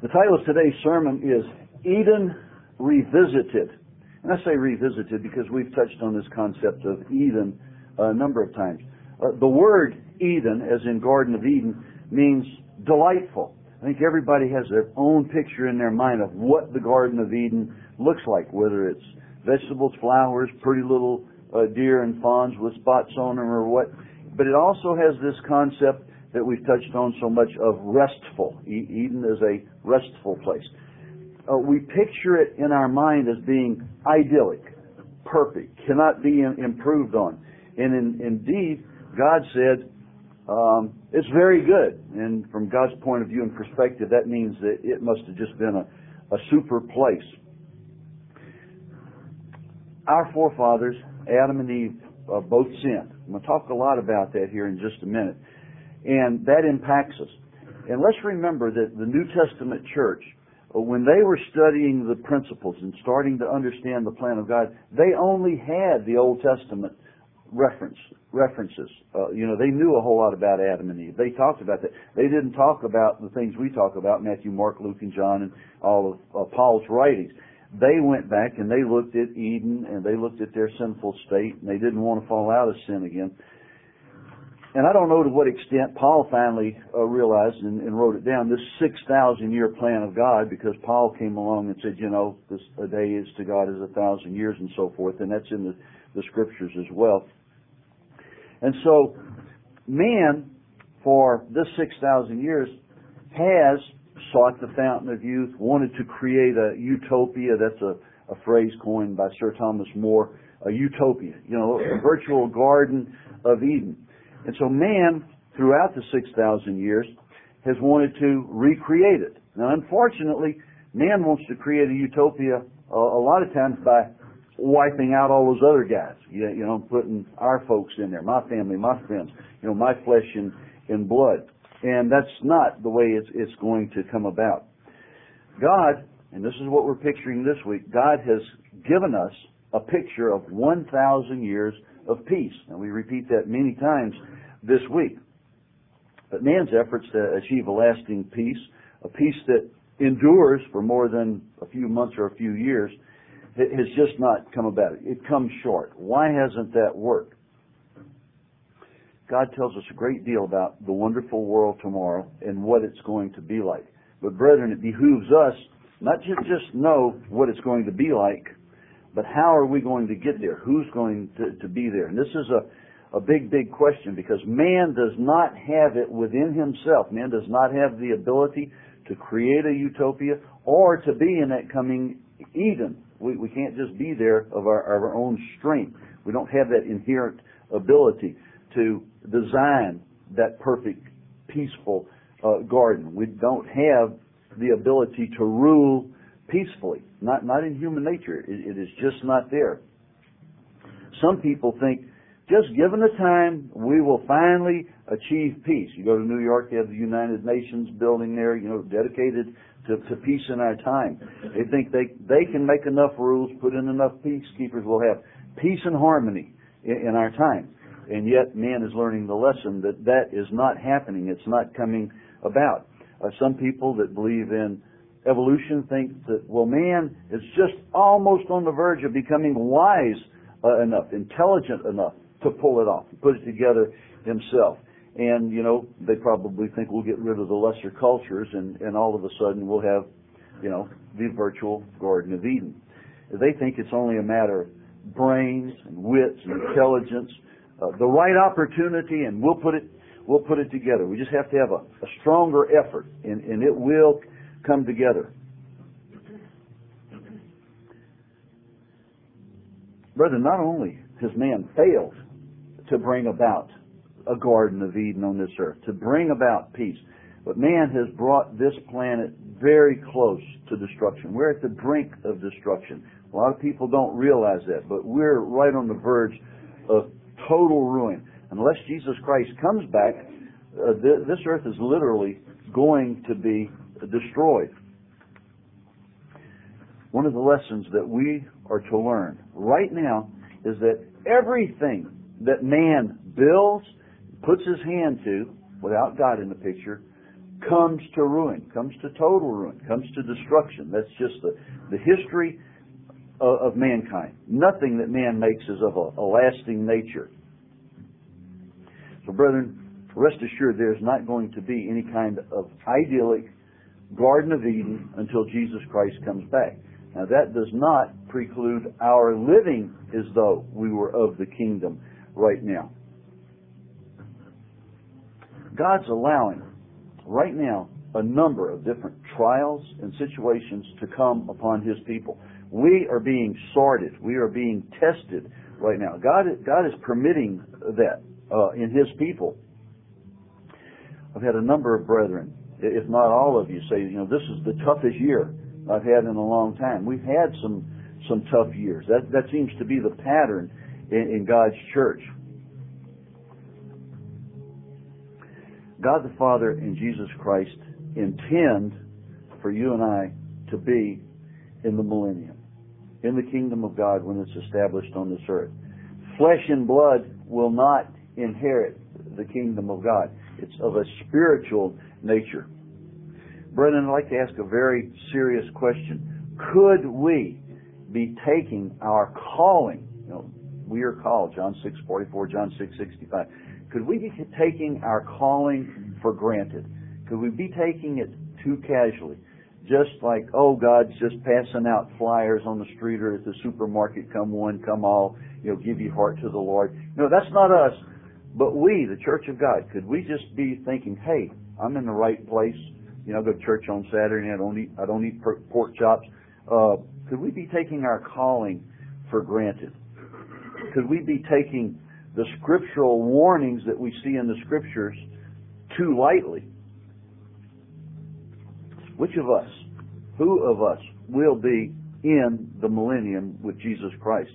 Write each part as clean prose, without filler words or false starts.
The title of today's sermon is Eden Revisited. And I say revisited because we've touched on this concept of Eden a number of times. The word Eden, as in Garden of Eden, means delightful. I think everybody has their own picture in their mind of what the Garden of Eden looks like, whether it's vegetables, flowers, pretty little deer and fawns with spots on them or what. But it also has this concept that we've touched on so much of restful. Eden is a restful place. We picture it in our mind as being idyllic, perfect, cannot be improved on. And indeed, God said, it's very good. And from God's point of view and perspective, that means that it must have just been a super place. Our forefathers, Adam and Eve, both sinned. I'm going to talk a lot about that here in just a minute. And that impacts us. And let's remember that the New Testament church, when they were studying the principles and starting to understand the plan of God, they only had the Old Testament references. They knew a whole lot about Adam and Eve. They talked about that. They didn't talk about the things we talk about, Matthew, Mark, Luke, and John, and all of Paul's writings. They went back and they looked at Eden and they looked at their sinful state, and they didn't want to fall out of sin again. And I don't know to what extent Paul finally realized and wrote it down, this 6,000-year plan of God, because Paul came along and said, this a day is to God as 1,000 years and so forth, and that's in the scriptures as well. And so man, for this 6,000 years, has sought the fountain of youth, wanted to create a utopia. That's a phrase coined by Sir Thomas More, a utopia, a virtual Garden of Eden. And so man, throughout the 6,000 years, has wanted to recreate it. Now, unfortunately, man wants to create a utopia a lot of times by wiping out all those other guys, putting our folks in there, my family, my friends, my flesh and blood. And that's not the way it's going to come about. God, and this is what we're picturing this week, God has given us a picture of 1,000 years of peace. And we repeat that many times this week. But man's efforts to achieve a lasting peace, a peace that endures for more than a few months or a few years, has just not come about. It comes short. Why hasn't that worked? God tells us a great deal about the wonderful world tomorrow and what it's going to be like. But brethren, it behooves us not to just know what it's going to be like, but how are we going to get there? Who's going to be there? And this is a big, big question, because man does not have it within himself. Man does not have the ability to create a utopia or to be in that coming Eden. We can't just be there of our own strength. We don't have that inherent ability to design that perfect, peaceful garden. We don't have the ability to rule peacefully. Not in human nature. It is just not there. Some people think, just given the time, we will finally achieve peace. You go to New York, you have the United Nations building there, dedicated to peace in our time. They think they can make enough rules, put in enough peacekeepers, we'll have peace and harmony in our time. And yet man is learning the lesson that is not happening. It's not coming about. Some people that believe in evolution think that, man is just almost on the verge of becoming wise enough, intelligent enough to pull it off, put it together himself. And, they probably think we'll get rid of the lesser cultures and all of a sudden we'll have, the virtual Garden of Eden. They think it's only a matter of brains and wits and intelligence, the right opportunity, and we'll put it together. We just have to have a stronger effort, and it will come together. Brother, not only has man failed to bring about a Garden of Eden on this earth, to bring about peace, but man has brought this planet very close to destruction. We're at the brink of destruction. A lot of people don't realize that, but we're right on the verge of total ruin. Unless Jesus Christ comes back, this earth is literally going to be destroyed. One of the lessons that we are to learn right now is that everything that man builds, puts his hand to, without God in the picture, comes to ruin, comes to total ruin, comes to destruction. That's just the history of mankind. Nothing that man makes is of a lasting nature. So, brethren, rest assured there's not going to be any kind of idyllic Garden of Eden until Jesus Christ comes back. Now, that does not preclude our living as though we were of the kingdom right now. God's allowing right now a number of different trials and situations to come upon His people. We are being sorted. We are being tested right now. God is permitting that in His people. I've had a number of brethren, if not all of you, say, this is the toughest year I've had in a long time. We've had some tough years. That seems to be the pattern in God's church. God the Father and Jesus Christ intend for you and I to be in the millennium, in the kingdom of God when it's established on this earth. Flesh and blood will not inherit the kingdom of God. It's of a spiritual nature. Brethren, I'd like to ask a very serious question. Could we be taking our calling, we are called, John 6:44, John 6:65. Could we be taking our calling for granted? Could we be taking it too casually? Just like, God's just passing out flyers on the street or at the supermarket, come one, come all, give your heart to the Lord. No, that's not us. But we, the Church of God, could we just be thinking, hey, I'm in the right place. I go to church on Saturday and I don't eat pork chops. Could we be taking our calling for granted? Could we be taking the scriptural warnings that we see in the Scriptures too lightly? Which of us, who of us will be in the millennium with Jesus Christ?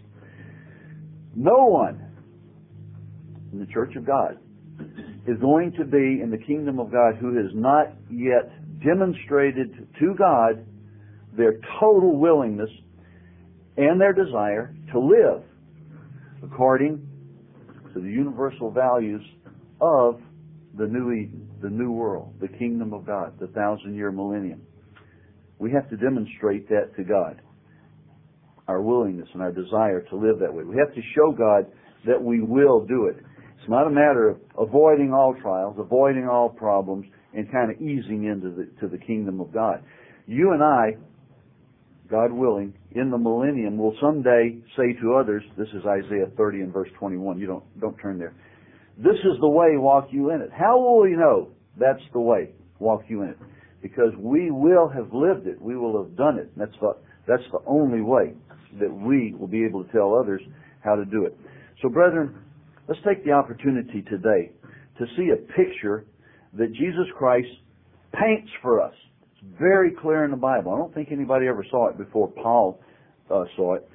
No one in the Church of God is going to be in the kingdom of God who has not yet demonstrated to God their total willingness and their desire to live according to the universal values of the new Eden, the new world, the kingdom of God, the 1,000-year millennium. We have to demonstrate that to God, our willingness and our desire to live that way. We have to show God that we will do it. It's not a matter of avoiding all trials, avoiding all problems, and kind of easing into the kingdom of God. You and I, God willing, in the millennium will someday say to others, this is Isaiah 30 and verse 21. You don't turn there. This is the way, walk you in it. How will we know that's the way, walk you in it? Because we will have lived it. We will have done it. That's the only way that we will be able to tell others how to do it. So, brethren, let's take the opportunity today to see a picture that Jesus Christ paints for us. It's very clear in the Bible. I don't think anybody ever saw it before Paul saw it.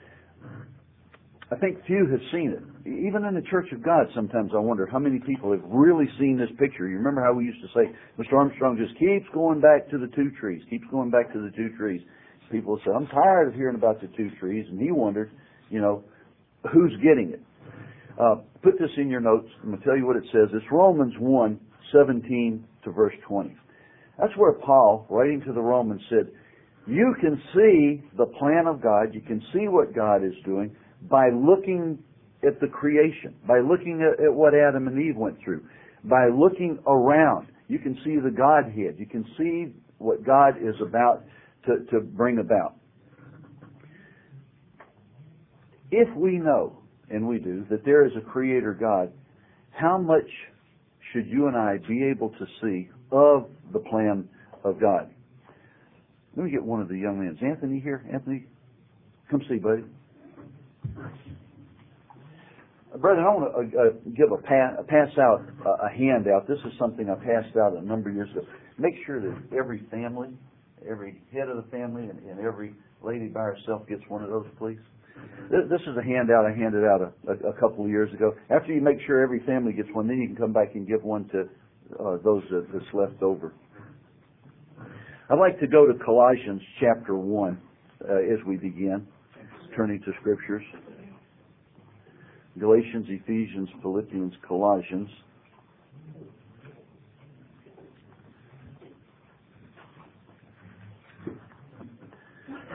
I think few have seen it. Even in the Church of God, sometimes I wonder how many people have really seen this picture. You remember how we used to say, Mr. Armstrong just keeps going back to the two trees, keeps going back to the two trees. People say, I'm tired of hearing about the two trees. And he wondered, who's getting it? Put this in your notes. I'm going to tell you what it says. It's Romans 1:17 to verse 20. That's where Paul, writing to the Romans, said, you can see the plan of God, you can see what God is doing by looking at the creation, by looking at what Adam and Eve went through, by looking around. You can see the Godhead. You can see what God is about to bring about. If we know, and we do, that there is a Creator God, how much should you and I be able to see of the plan of God? Let me get one of the young men. Is Anthony here? Anthony, come see, buddy. Brethren, I want to give pass out a handout. This is something I passed out a number of years ago. Make sure that every family, every head of the family, and every lady by herself gets one of those, please. This is a handout I handed out a couple of years ago. After you make sure every family gets one, then you can come back and give one to those that's left over. I'd like to go to Colossians chapter 1 as we begin, turning to Scriptures. Galatians, Ephesians, Philippians, Colossians.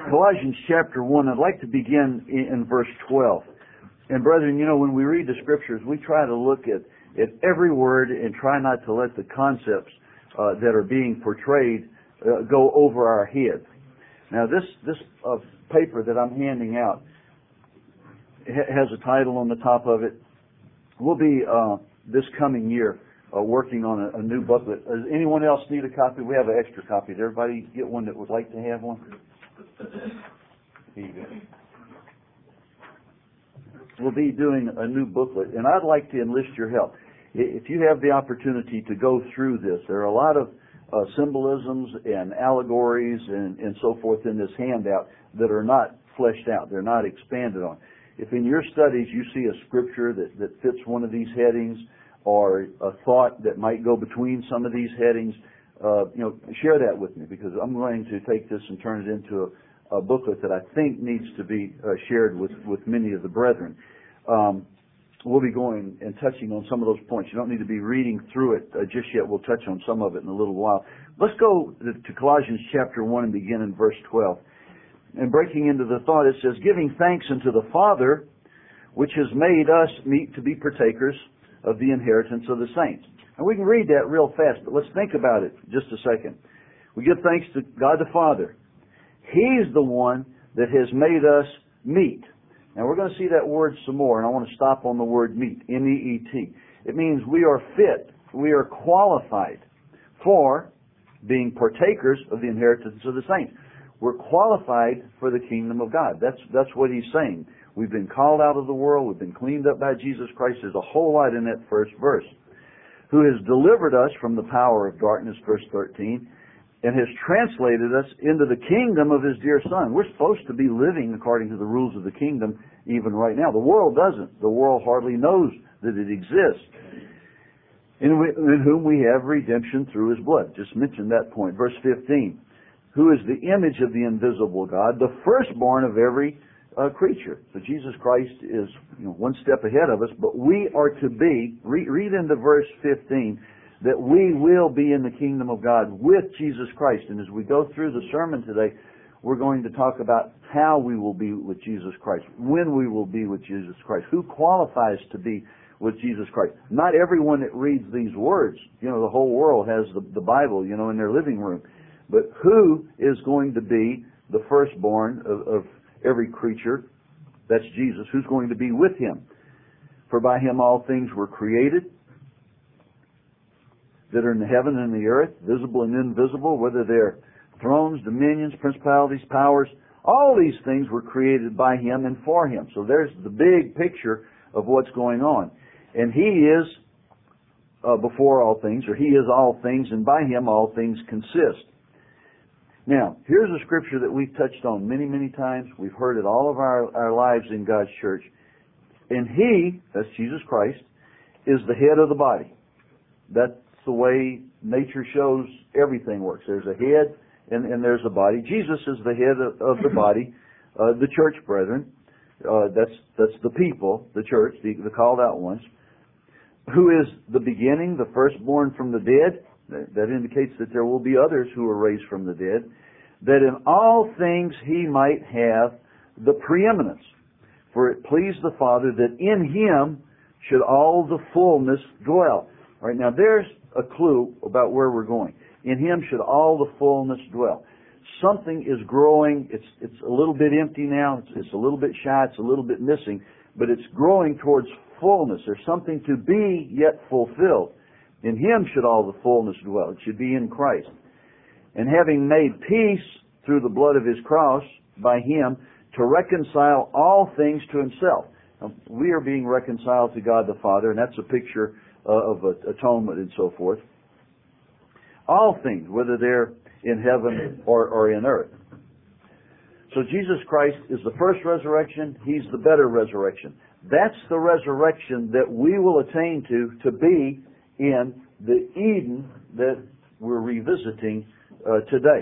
Colossians chapter 1, I'd like to begin in verse 12. And brethren, you know, when we read the Scriptures, we try to look at every word and try not to let the concepts that are being portrayed go over our heads. Now, this paper that I'm handing out has a title on the top of it. We'll be, this coming year, working on a new booklet. Does anyone else need a copy? We have an extra copy. Did everybody get one that would like to have one? Here you go. We'll be doing a new booklet, and I'd like to enlist your help. If you have the opportunity to go through this, there are a lot of symbolisms and allegories and so forth in this handout that are not fleshed out. They're not expanded on. If in your studies you see a scripture that fits one of these headings, or a thought that might go between some of these headings, share that with me, because I'm going to take this and turn it into a booklet that I think needs to be shared with many of the brethren. We'll be going and touching on some of those points. You don't need to be reading through it just yet. We'll touch on some of it in a little while. Let's go to Colossians chapter 1 and begin in verse 12. And breaking into the thought, it says, "Giving thanks unto the Father, which has made us meet to be partakers of the inheritance of the saints." And we can read that real fast, but let's think about it just a second. We give thanks to God the Father. He's the one that has made us meet. Now we're going to see that word some more, and I want to stop on the word meet, M-E-E-T. It means we are fit, we are qualified for being partakers of the inheritance of the saints. We're qualified for the kingdom of God. That's what he's saying. We've been called out of the world. We've been cleaned up by Jesus Christ. There's a whole lot in that first verse. Who has delivered us from the power of darkness, verse 13, and has translated us into the kingdom of his dear Son. We're supposed to be living according to the rules of the kingdom even right now. The world doesn't. The world hardly knows that it exists. In whom we have redemption through his blood. Just mentioned that point. Verse 15. Who is the image of the invisible God, the firstborn of every creature. So Jesus Christ is one step ahead of us, but we are to be, read into verse 15, that we will be in the kingdom of God with Jesus Christ. And as we go through the sermon today, we're going to talk about how we will be with Jesus Christ, when we will be with Jesus Christ, who qualifies to be with Jesus Christ. Not everyone that reads these words, the whole world has the Bible, in their living room. But who is going to be the firstborn of every creature? That's Jesus. Who's going to be with him? For by him all things were created, that are in the heaven and the earth, visible and invisible, whether they're thrones, dominions, principalities, powers. All these things were created by him and for him. So there's the big picture of what's going on. And he is before all things, or he is all things, and by him all things consist. Now, here's a scripture that we've touched on many, many times. We've heard it all of our lives in God's church. And he, that's Jesus Christ, is the head of the body. That's the way nature shows everything works. There's a head and there's a body. Jesus is the head of the body, the church brethren. That's the people, the church, the called out ones. Who is the beginning, the firstborn from the dead. That indicates that there will be others who are raised from the dead. That in all things he might have the preeminence. For it pleased the Father that in him should all the fullness dwell. All right, now there's a clue about where we're going. In him should all the fullness dwell. Something is growing. It's a little bit empty now. It's a little bit shy. It's a little bit missing. But it's growing towards fullness. There's something to be yet fulfilled. In him should all the fullness dwell. It should be in Christ. And having made peace through the blood of his cross by him to reconcile all things to himself. Now, we are being reconciled to God the Father, and that's a picture of atonement and so forth. All things, whether they're in heaven or in earth. So Jesus Christ is the first resurrection. He's the better resurrection. That's the resurrection that we will attain to be in the Eden that we're revisiting today.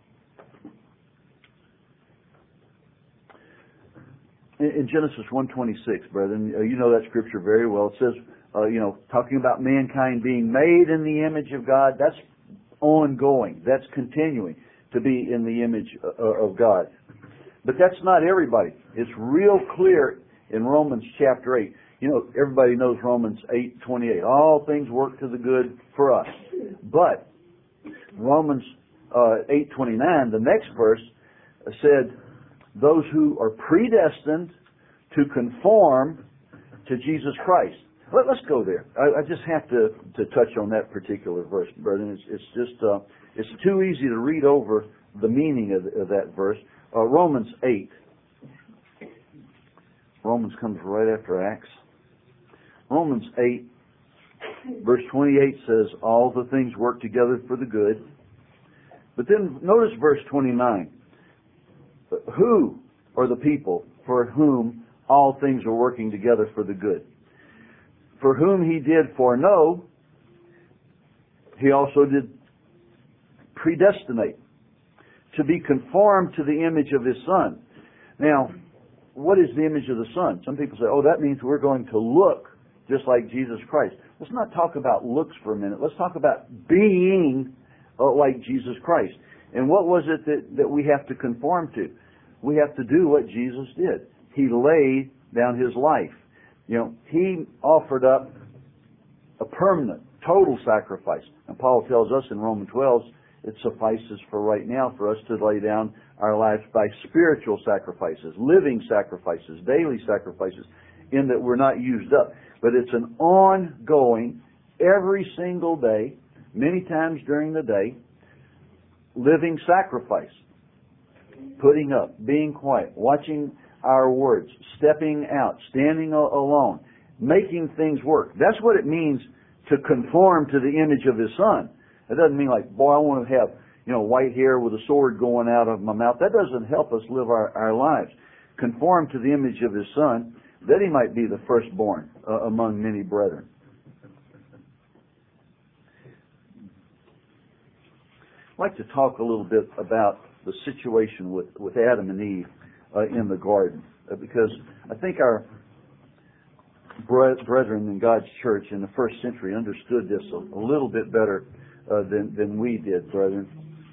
In Genesis 1:26, brethren, you know that scripture very well. It says, talking about mankind being made in the image of God. That's ongoing. That's continuing to be in the image of God. But that's not everybody. It's real clear in Romans chapter 8. You know, everybody knows Romans 8:28. All things work to the good for us. But Romans 8:29, the next verse, said, those who are predestined to conform to Jesus Christ. Let's go there. I just have to touch on that particular verse, brethren. It's just it's too easy to read over the meaning of that verse. Romans 8. Romans comes right after Acts. Romans 8, verse 28 says, all the things work together for the good. But then notice verse 29. Who are the people for whom all things are working together for the good? For whom he did foreknow, he also did predestinate to be conformed to the image of his Son. Now, what is the image of the Son? Some people say, oh, that means we're going to look just like Jesus Christ. Let's not talk about looks for a minute. Let's talk about being like Jesus Christ. And what was it that we have to conform to? We have to do what Jesus did. He laid down his life. You know, he offered up a permanent, total sacrifice. And Paul tells us in Romans 12, it suffices for right now for us to lay down our lives by spiritual sacrifices, living sacrifices, daily sacrifices, in that we're not used up. But it's an ongoing, every single day, many times during the day, living sacrifice. Putting up, being quiet, watching our words, stepping out, standing alone, making things work. That's what it means to conform to the image of his Son. It doesn't mean like, boy, I want to have, white hair with a sword going out of my mouth. That doesn't help us live our lives. Conform to the image of his Son, that he might be the firstborn among many brethren. I'd like to talk a little bit about the situation with Adam and Eve in the garden, because I think our brethren in God's church in the first century understood this a little bit better than we did, brethren.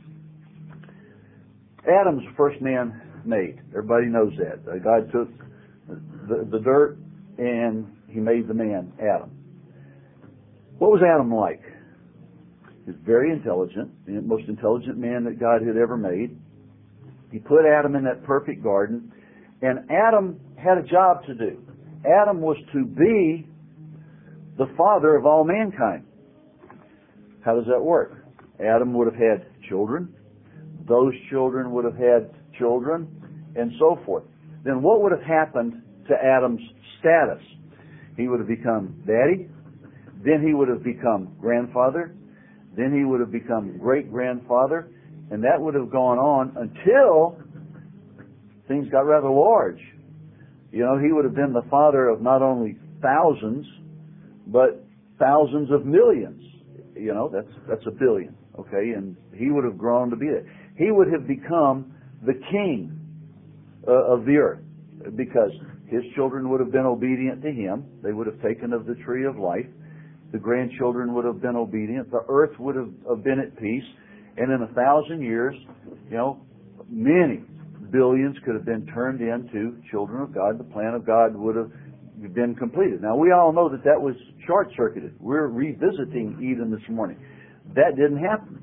Adam's the first man made. Everybody knows that. God took the dirt and he made the man, Adam. What was Adam like? He was very intelligent, the most intelligent man that God had ever made. He put Adam in that perfect garden, and Adam had a job to do. Adam was to be the father of all mankind. How does that work? Adam would have had children. Those children would have had children, and so forth. Then what would have happened to Adam's status? He would have become daddy. Then he would have become grandfather. Then he would have become great-grandfather. And that would have gone on until things got rather large. He would have been the father of not only thousands, but thousands of millions. That's a billion, okay? And he would have grown to be it. He would have become the king of the earth, because his children would have been obedient to him. They would have taken of the tree of life. The grandchildren would have been obedient. The earth would have been at peace. And in 1,000 years, many billions could have been turned into children of God. The plan of God would have been completed. Now, we all know that was short-circuited. We're revisiting Eden this morning. That didn't happen.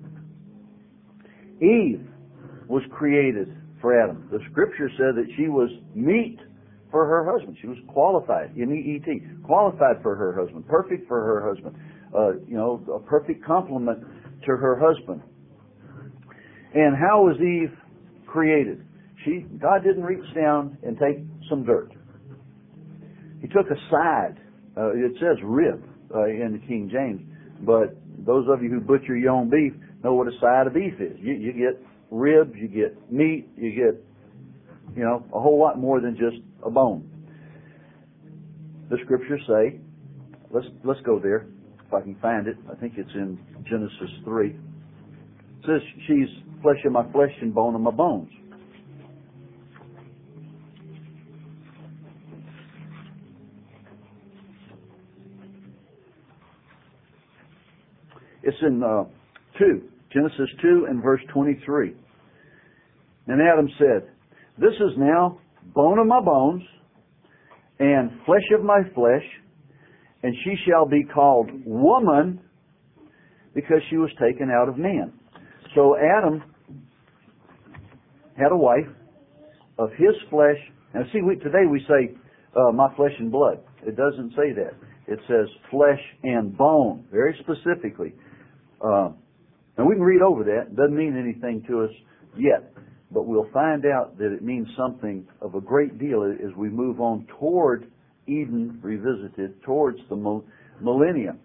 Eve was created for Adam. The Scripture said that she was meet for her husband. She was qualified, M-E-E-T, qualified for her husband, perfect for her husband, a perfect complement to her husband. And how was Eve created? God didn't reach down and take some dirt. He took a side. It says rib in the King James, but those of you who butcher your own beef know what a side of beef is. You get ribs, you get meat, you get a whole lot more than just a bone. The Scriptures say, let's go there if I can find it. I think it's in Genesis 3. It says she's flesh of my flesh and bone of my bones. It's in Genesis 2 and verse 23. And Adam said, this is now bone of my bones and flesh of my flesh, and she shall be called woman because she was taken out of man. So Adam had a wife of his flesh. And see, today we say, my flesh and blood. It doesn't say that. It says flesh and bone, very specifically. And we can read over that. It doesn't mean anything to us yet. But we'll find out that it means something of a great deal as we move on toward Eden revisited, towards the millennium.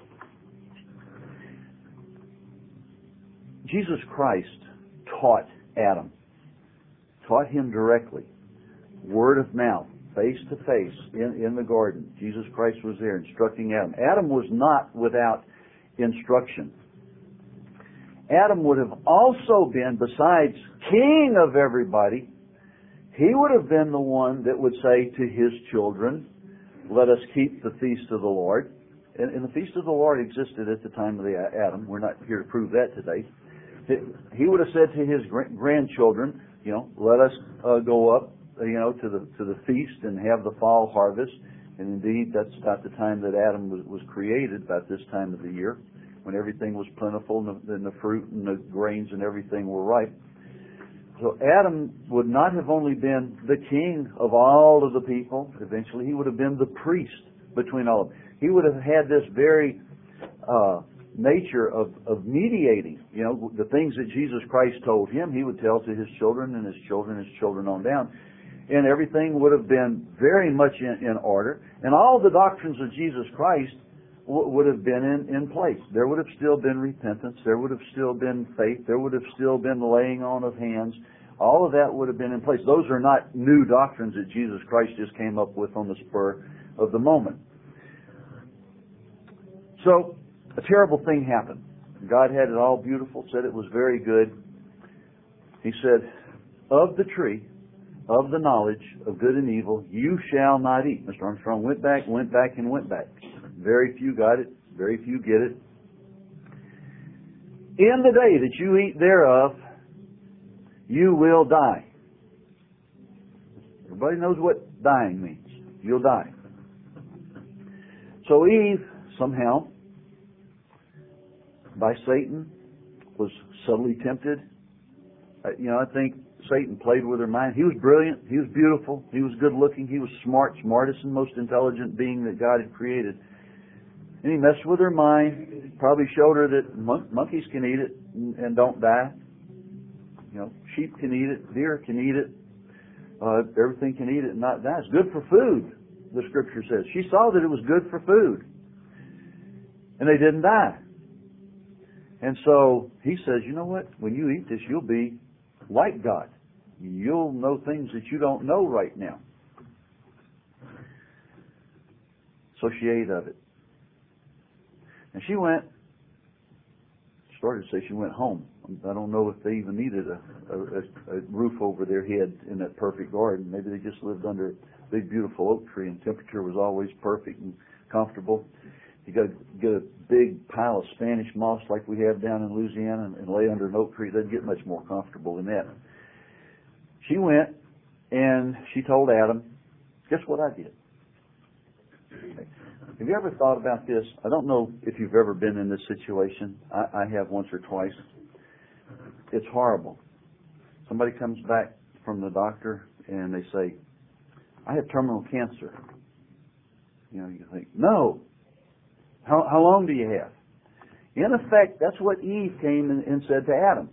Jesus Christ taught Adam, taught him directly, word of mouth, face to face in the garden. Jesus Christ was there instructing Adam. Adam was not without instruction. Adam would have also been, besides king of everybody, he would have been the one that would say to his children, let us keep the feast of the Lord. And the feast of the Lord existed at the time of Adam. We're not here to prove that today. He would have said to his grandchildren, let us go up, to the feast and have the fall harvest. And indeed, that's about the time that Adam was created, about this time of the year, when everything was plentiful and the fruit and the grains and everything were ripe. So Adam would not have only been the king of all of the people. Eventually, he would have been the priest between all of them. He would have had this very nature of mediating. The things that Jesus Christ told him, he would tell to his children and his children on down. And everything would have been very much in order. And all the doctrines of Jesus Christ would have been in place. There would have still been repentance. There would have still been faith. There would have still been the laying on of hands. All of that would have been in place. Those are not new doctrines that Jesus Christ just came up with on the spur of the moment. So, a terrible thing happened. God had it all beautiful, said it was very good. He said, of the tree of the knowledge of good and evil, you shall not eat. Mr. Armstrong went back. Very few got it. Very few get it. In the day that you eat thereof, you will die. Everybody knows what dying means. You'll die. So Eve, somehow, by Satan, was subtly tempted. I think Satan played with her mind. He was brilliant. He was beautiful. He was good looking. He was smart, smartest and most intelligent being that God had created. And he messed with her mind, probably showed her that monkeys can eat it and don't die. Sheep can eat it, deer can eat it, everything can eat it and not die. It's good for food, the Scripture says. She saw that it was good for food. And they didn't die. And so he says, you know what? When you eat this, you'll be like God. You'll know things that you don't know right now. So she ate of it. And she started to say she went home. I don't know if they even needed a roof over their head in that perfect garden. Maybe they just lived under a big, beautiful oak tree and temperature was always perfect and comfortable. You got to get a big pile of Spanish moss like we have down in Louisiana and lay under an oak tree. It doesn't get much more comfortable than that. She went and she told Adam, guess what I did? Okay. Have you ever thought about this? I don't know if you've ever been in this situation. I have once or twice. It's horrible. Somebody comes back from the doctor and they say, I have terminal cancer. You think, no. How long do you have? In effect, that's what Eve came and said to Adam.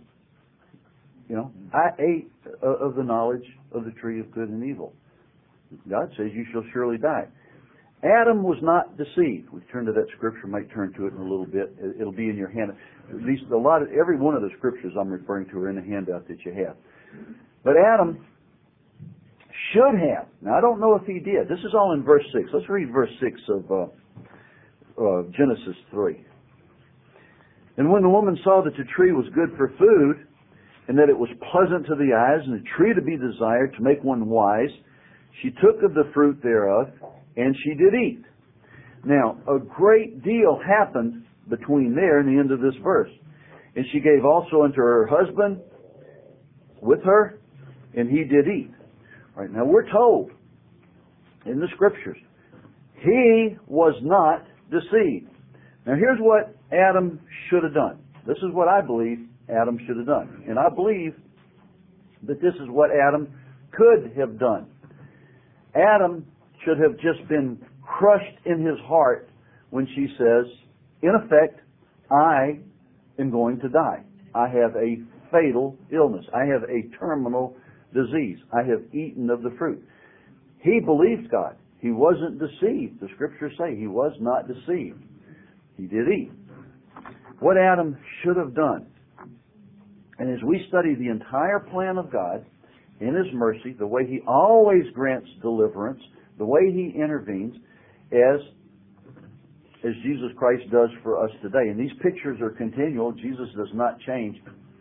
I ate of the knowledge of the tree of good and evil. God says you shall surely die. Adam was not deceived. We turn to that scripture, might turn to it in a little bit. It'll be in your hand. At least every one of the scriptures I'm referring to are in the handout that you have. But Adam should have. Now, I don't know if he did. This is all in verse 6. Let's read verse 6 of Genesis 3. And when the woman saw that the tree was good for food, and that it was pleasant to the eyes, and a tree to be desired to make one wise, she took of the fruit thereof, and she did eat. Now, a great deal happened between there and the end of this verse. And she gave also unto her husband with her, and he did eat. All right, now we're told in the Scriptures, he was not deceived. Now here's what Adam should have done. This is what I believe Adam should have done. And I believe that this is what Adam could have done. Adam should have just been crushed in his heart when she says, in effect, I am going to die. I have a fatal illness. I have a terminal disease. I have eaten of the fruit. He believed God. He wasn't deceived. The Scriptures say he was not deceived. He did eat. What Adam should have done, and as we study the entire plan of God in His mercy, the way He always grants deliverance, the way He intervenes, as Jesus Christ does for us today. And these pictures are continual. Jesus does not change.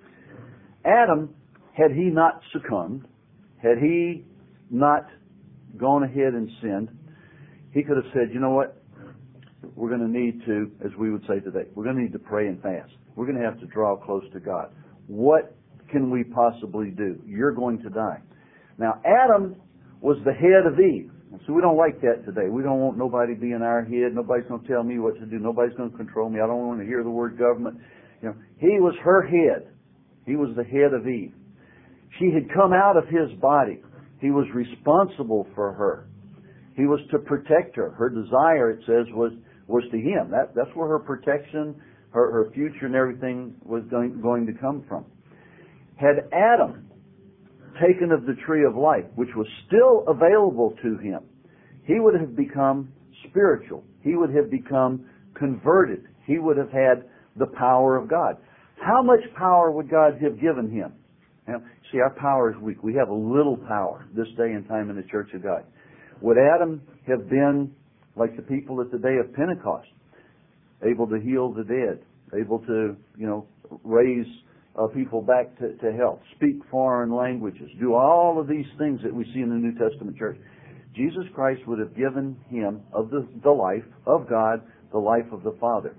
Adam, had he not succumbed, had he not gone ahead and sinned, he could have said, you know what? We're going to need to, as we would say today, we're going to need to pray and fast. We're going to have to draw close to God. What can we possibly do? You're going to die. Now, Adam was the head of Eve. So we don't like that today. We don't want nobody being our head. Nobody's going to tell me what to do. Nobody's going to control me. I don't want to hear the word government. You know, he was her head. He was the head of Eve. She had come out of his body. He was responsible for her. He was to protect her. Her desire, it says, was to him. That's where her protection, her future and everything was going to come from. Had Adam taken of the tree of life, which was still available to him, he would have become spiritual. He would have become converted. He would have had the power of God. How much power would God have given him? Now, see, our power is weak. We have a little power this day and time in the Church of God. Would Adam have been like the people at the day of Pentecost, able to heal the dead, able to, raise people back to health, speak foreign languages, do all of these things that we see in the New Testament church? Jesus Christ would have given him of the life of God, the life of the Father.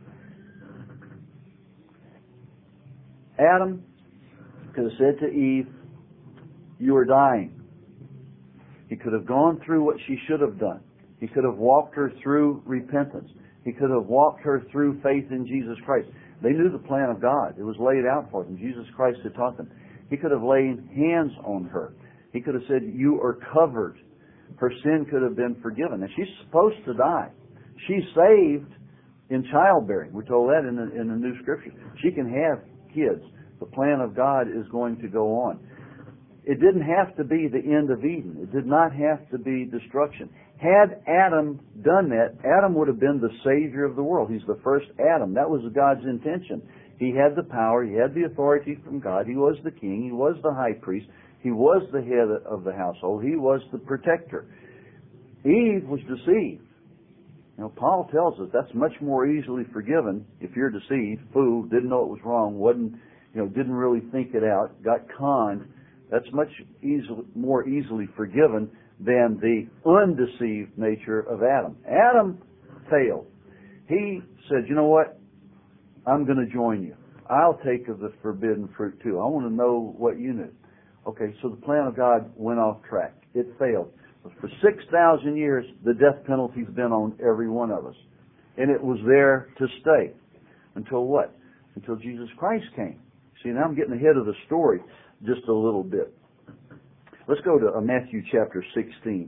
Adam could have said to Eve, you are dying. He could have gone through what she should have done. He could have walked her through repentance. He could have walked her through faith in Jesus Christ. They knew the plan of God. It was laid out for them. Jesus Christ had taught them. He could have laid hands on her. He could have said, you are covered. Her sin could have been forgiven. Now, she's supposed to die. She's saved in childbearing. We're told that in the New Scripture. She can have kids. The plan of God is going to go on. It didn't have to be the end of Eden. It did not have to be destruction. Had Adam done that, Adam would have been the Savior of the world. He's the first Adam. That was God's intention. He had the power. He had the authority from God. He was the king. He was the high priest. He was the head of the household. He was the protector. Eve was deceived. Paul tells us that's much more easily forgiven if you're deceived, fooled, didn't know it was wrong, didn't really think it out, got conned. That's much more easily forgiven than the undeceived nature of Adam. Adam failed. He said, you know what? I'm going to join you. I'll take of the forbidden fruit too. I want to know what you knew. Okay, so the plan of God went off track. It failed. For 6,000 years, the death penalty's been on every one of us. And it was there to stay. Until what? Until Jesus Christ came. See, now I'm getting ahead of the story just a little bit. Let's go to Matthew chapter 16.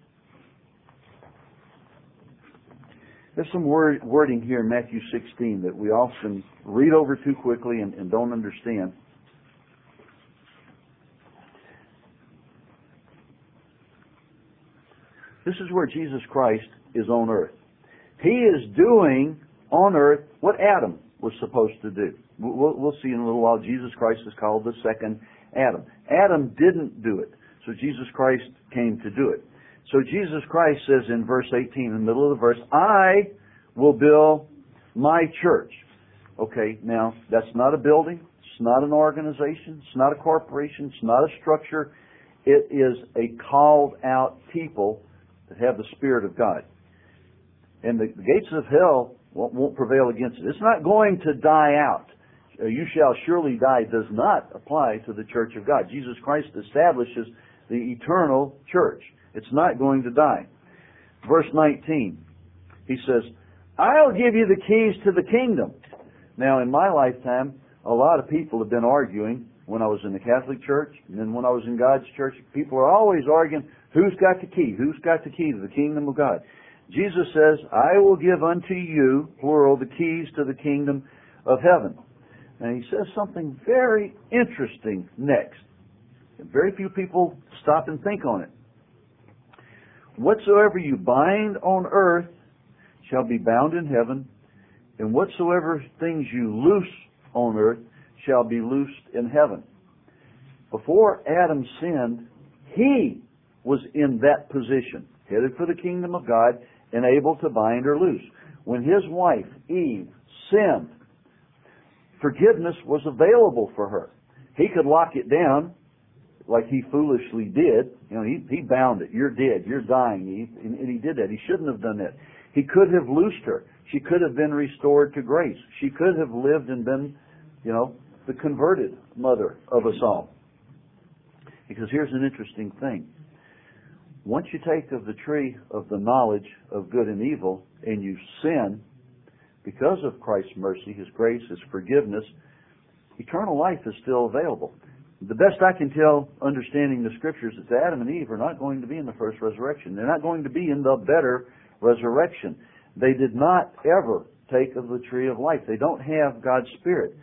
There's some wording here in Matthew 16 that we often read over too quickly and don't understand. This is where Jesus Christ is on earth. He is doing on earth what Adam was supposed to do. We'll see in a little while. Jesus Christ is called the second Adam. Adam didn't do it, so Jesus Christ came to do it. So Jesus Christ says in verse 18, in the middle of the verse, I will build my church. Okay, now that's not a building. It's not an organization. It's not a corporation. It's not a structure. It is a called out people that have the Spirit of God. And the gates of hell won't prevail against it. It's not going to die out. you shall surely die does not apply to the church of God. Jesus Christ establishes the eternal church. It's not going to die. Verse 19, he says, I'll give you the keys to the kingdom. Now, in my lifetime, a lot of people have been arguing when I was in the Catholic Church, and then when I was in God's church, people are always arguing, who's got the key? Who's got the key to the kingdom of God? Jesus says, I will give unto you, plural, the keys to the kingdom of heaven. And he says something very interesting next. Very few people stop and think on it. Whatsoever you bind on earth shall be bound in heaven, and whatsoever things you loose on earth shall be loosed in heaven. Before Adam sinned, he was in that position, headed for the kingdom of God and able to bind or loose. When his wife, Eve, sinned, forgiveness was available for her. He could lock it down like he foolishly did. You know, he bound it. You're dead. You're dying, Eve. And he did that. He shouldn't have done that. He could have loosed her. She could have been restored to grace. She could have lived and been, the converted mother of us all. Because here's an interesting thing. Once you take of the tree of the knowledge of good and evil and you sin, because of Christ's mercy, His grace, His forgiveness, eternal life is still available. The best I can tell, understanding the Scriptures, is that Adam and Eve are not going to be in the first resurrection. They're not going to be in the better resurrection. They did not ever take of the tree of life. They don't have God's Spirit.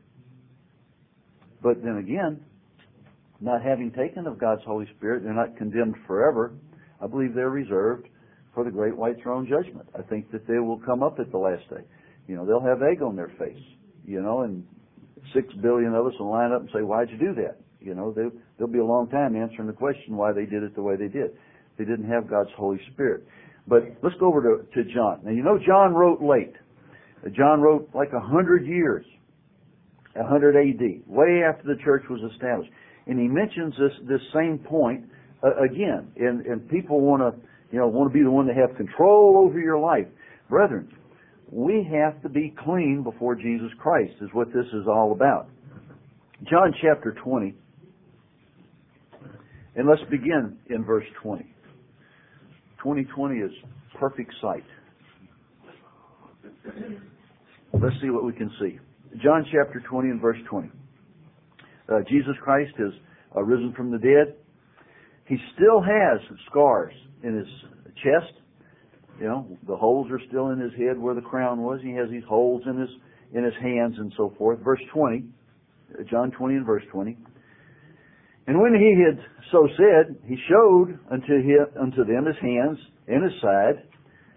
But then again, not having taken of God's Holy Spirit, they're not condemned forever. I believe they're reserved for the great white throne judgment. I think that they will come up at the last day. They'll have egg on their face, and 6 billion of us will line up and say, why'd you do that? There'll be a long time answering the question why they did it the way they did. They didn't have God's Holy Spirit. But let's go over to John. Now, John wrote late. John wrote like 100 years, 100 A.D., way after the church was established. And he mentions this same point again. And people want to be the one to have control over your life. Brethren, we have to be clean before Jesus Christ is what this is all about. John chapter 20. And let's begin in verse 20. 2020 is perfect sight. Let's see what we can see. John chapter 20 and verse 20. Jesus Christ has risen from the dead. He still has scars in his chest. The holes are still in his head where the crown was. He has these holes in his hands and so forth. Verse 20, John 20 and verse 20. And when he had so said, he showed unto them his hands and his side.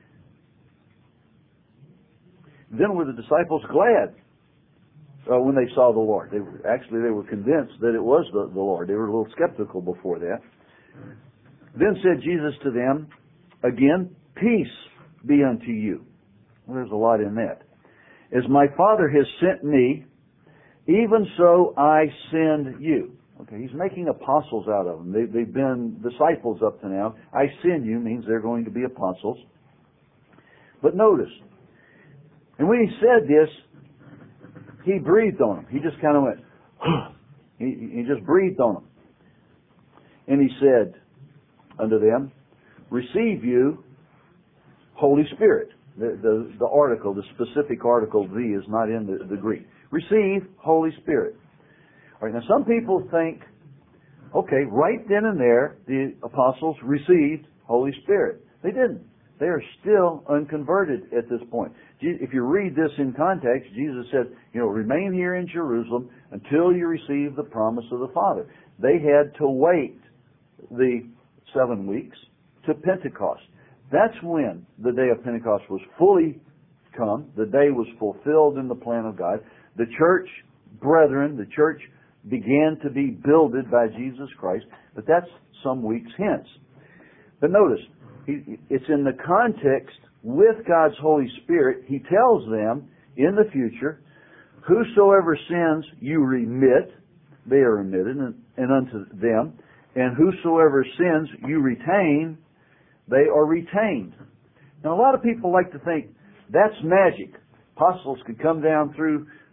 Then were the disciples glad when they saw the Lord. They were convinced that it was the Lord. They were a little skeptical before that. Then said Jesus to them, again, peace be unto you. Well, there's a lot in that. As my Father has sent me, even so I send you. Okay, he's making apostles out of them. They've been disciples up to now. I send you means they're going to be apostles. But notice, and when he said this, he breathed on them. He just kind of went, he just breathed on them. And he said unto them, receive you Holy Spirit. The article, the specific article "the" is not in the Greek. Receive Holy Spirit. All right, now some people think, okay, right then and there, the apostles received Holy Spirit. They didn't. They are still unconverted at this point. If you read this in context, Jesus said, remain here in Jerusalem until you receive the promise of the Father. They had to wait the 7 weeks to Pentecost. That's when the day of Pentecost was fully come. The day was fulfilled in the plan of God. The church, brethren, the church began to be builded by Jesus Christ, but that's some weeks hence. But notice, it's in the context with God's Holy Spirit. He tells them in the future, whosoever sins you remit, they are remitted, and unto them, and whosoever sins you retain, they are retained. Now, a lot of people like to think that's magic. Apostles could come down through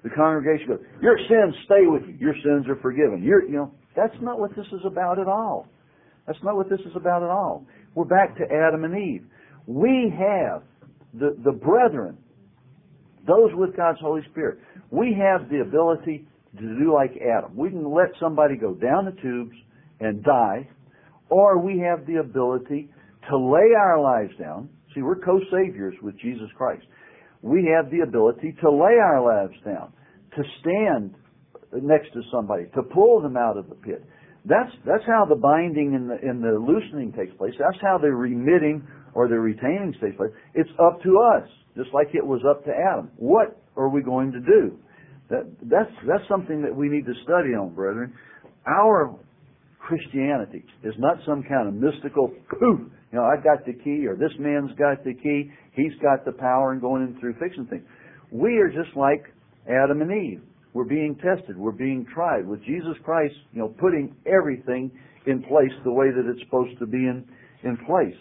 The congregation goes, your sins stay with you. Your sins are forgiven. That's not what this is about at all. That's not what this is about at all. We're back to Adam and Eve. We have the brethren, those with God's Holy Spirit. We have the ability to do like Adam. We can let somebody go down the tubes and die, or we have the ability to lay our lives down. See, we're co-saviors with Jesus Christ. We have the ability to lay our lives down, to stand next to somebody, to pull them out of the pit. That's how the binding and the loosening takes place. That's how the remitting or the retaining takes place. It's up to us, just like it was up to Adam. What are we going to do? That's something that we need to study on, brethren. Our Christianity is not some kind of mystical, poof, I got the key, or this man's got the key, he's got the power and going in through fixing things. We are just like Adam and Eve. We're being tested. We're being tried. With Jesus Christ, putting everything in place the way that it's supposed to be in place.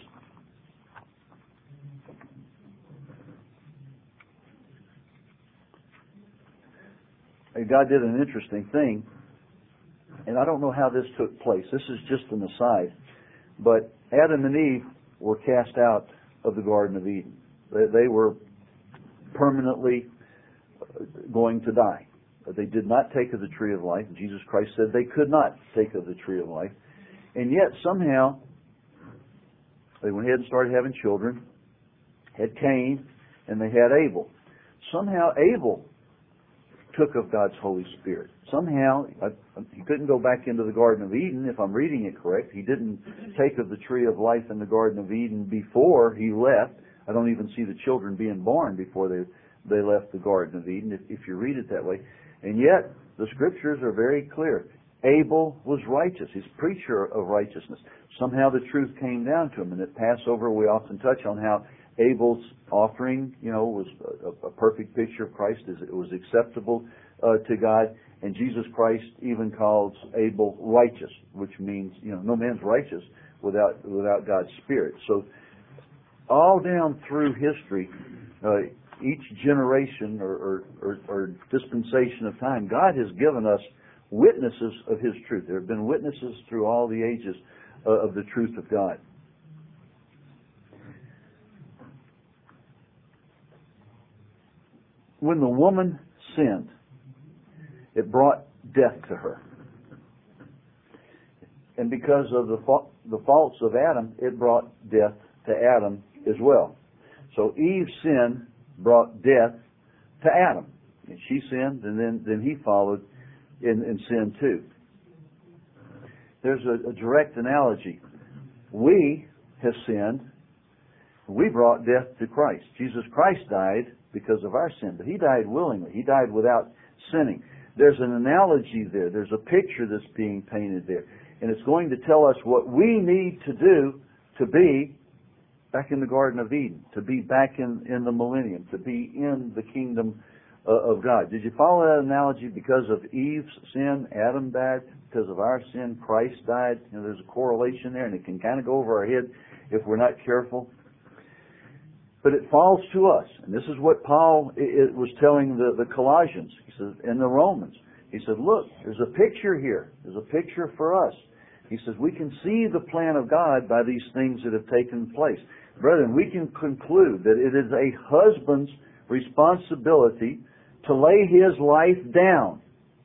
God did an interesting thing, and I don't know how this took place. This is just an aside. But Adam and Eve were cast out of the Garden of Eden. They were permanently going to die. They did not take of the tree of life. Jesus Christ said they could not take of the tree of life. And yet somehow they went ahead and started having children, had Cain, and they had Abel. Somehow Abel took of God's Holy Spirit. Somehow, he couldn't go back into the Garden of Eden, if I'm reading it correct. He didn't take of the tree of life in the Garden of Eden before he left. I don't even see the children being born before they left the Garden of Eden, if you read it that way. And yet, the Scriptures are very clear. Abel was righteous. He's a preacher of righteousness. Somehow the truth came down to him. And at Passover, we often touch on how Abel's offering, was a perfect picture of Christ. It was acceptable to God. And Jesus Christ even calls Abel righteous, which means, no man's righteous without God's Spirit. So all down through history, each generation or dispensation of time, God has given us witnesses of His truth. There have been witnesses through all the ages of the truth of God. When the woman sinned, it brought death to her. And because of the faults of Adam, it brought death to Adam as well. So Eve's sin brought death to Adam. And she sinned, and then he followed in sin too. There's a direct analogy. We have sinned. We brought death to Christ. Jesus Christ died because of our sin, but He died willingly. He died without sinning. There's an analogy there. There's a picture that's being painted there. And it's going to tell us what we need to do to be back in the Garden of Eden, to be back in the millennium, to be in the kingdom of God. Did you follow that analogy? Because of Eve's sin, Adam died. Because of our sin, Christ died. There's a correlation there, and it can kind of go over our head if we're not careful. But it falls to us. And this is what Paul was telling the Colossians. He says, and the Romans. He said, look, there's a picture here. There's a picture for us. He says, we can see the plan of God by these things that have taken place. Brethren, we can conclude that it is a husband's responsibility to lay his life down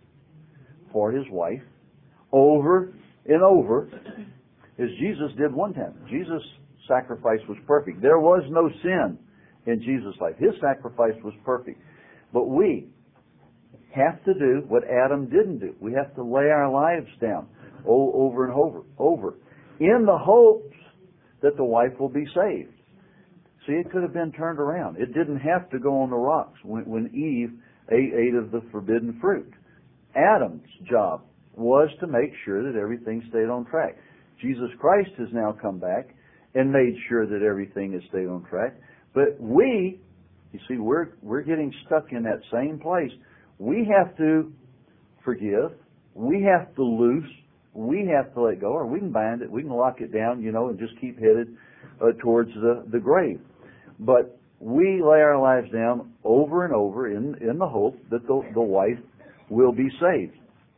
for his wife over and over, as Jesus did one time. Jesus' sacrifice was perfect. There was no sin in Jesus' life. His sacrifice was perfect. But we have to do what Adam didn't do. We have to lay our lives down over and over, in the hopes that the wife will be saved. See, it could have been turned around. It didn't have to go on the rocks when Eve ate of the forbidden fruit. Adam's job was to make sure that everything stayed on track. Jesus Christ has now come back and made sure that everything has stayed on track. But we, you see, we're getting stuck in that same place. We have to forgive. We have to loose. We have to let go, or we can bind it. We can lock it down, and just keep headed towards the grave. But we lay our lives down over and over in the hope that the wife will be saved.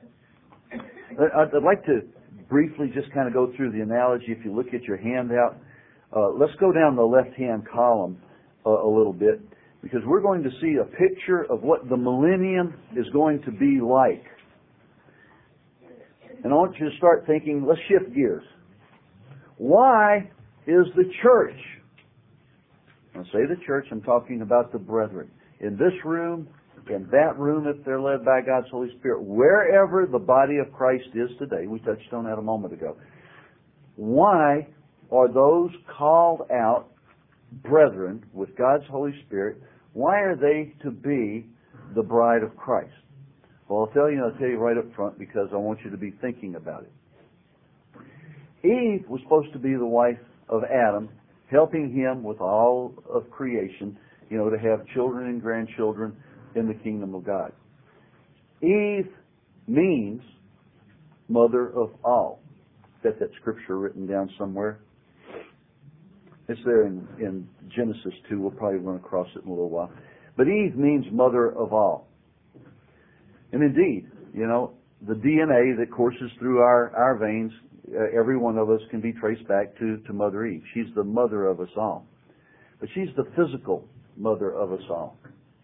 I'd like to briefly just kind of go through the analogy. If you look at your handout, let's go down the left-hand column a little bit, because we're going to see a picture of what the millennium is going to be like. And I want you to start thinking, let's shift gears. Why is the church, when I say the church, I'm talking about the brethren, in this room, in that room if they're led by God's Holy Spirit, wherever the body of Christ is today, we touched on that a moment ago, why are those called out brethren with God's Holy Spirit, why are they to be the bride of Christ? Well, I'll tell you right up front, because I want you to be thinking about it. Eve was supposed to be the wife of Adam, helping him with all of creation, to have children and grandchildren in the kingdom of God. Eve means mother of all. Got that scripture written down somewhere? It's there in Genesis 2. We'll probably run across it in a little while. But Eve means mother of all. And indeed, the DNA that courses through our veins, every one of us can be traced back to Mother Eve. She's the mother of us all. But she's the physical mother of us all.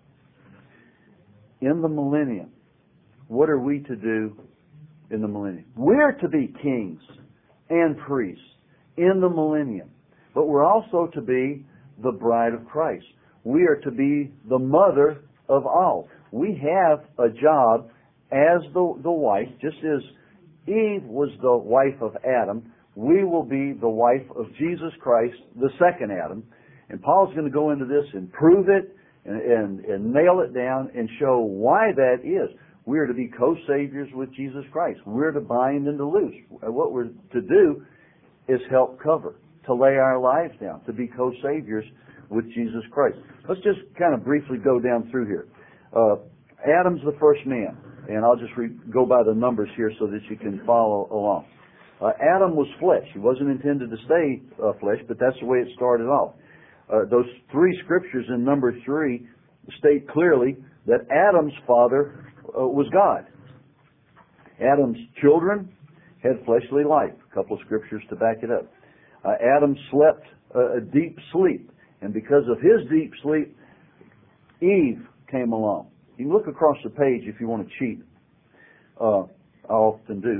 In the millennium, what are we to do in the millennium? We're to be kings and priests in the millennium. But we're also to be the bride of Christ. We are to be the mother of all. We have a job as the wife, just as Eve was the wife of Adam, we will be the wife of Jesus Christ, the second Adam. And Paul's going to go into this and prove it and nail it down and show why that is. We are to be co-saviors with Jesus Christ. We're to bind and to loose. What we're to do is help cover, to lay our lives down, to be co-saviors with Jesus Christ. Let's just kind of briefly go down through here. Adam's the first man, and I'll just go by the numbers here so that you can follow along. Adam was flesh. He wasn't intended to stay flesh, but that's the way it started off. Those three scriptures in number 3 state clearly that Adam's father was God. Adam's children had fleshly life. A couple of scriptures to back it up. Adam slept a deep sleep, and because of his deep sleep, Eve came along. You can look across the page if you want to cheat. I often do.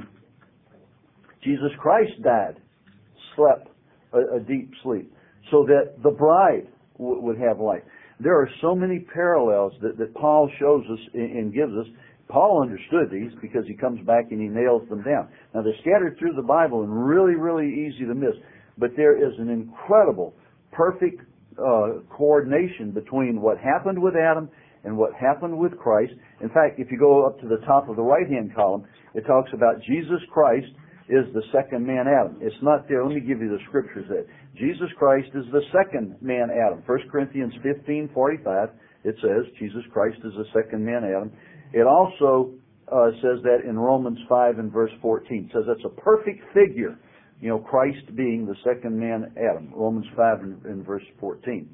Jesus Christ died, slept a deep sleep, so that the bride would have life. There are so many parallels that Paul shows us and gives us. Paul understood these because he comes back and he nails them down. Now, they're scattered through the Bible and really, really easy to miss. But there is an incredible, perfect coordination between what happened with Adam and what happened with Christ. In fact, if you go up to the top of the right-hand column, it talks about Jesus Christ is the second man Adam. It's not there. Let me give you the scriptures there. Jesus Christ is the second man Adam. 1 Corinthians 15:45, it says Jesus Christ is the second man Adam. It also says that in Romans 5 and verse 14. It says that's a perfect figure, Christ being the second man Adam. Romans 5 and verse 14.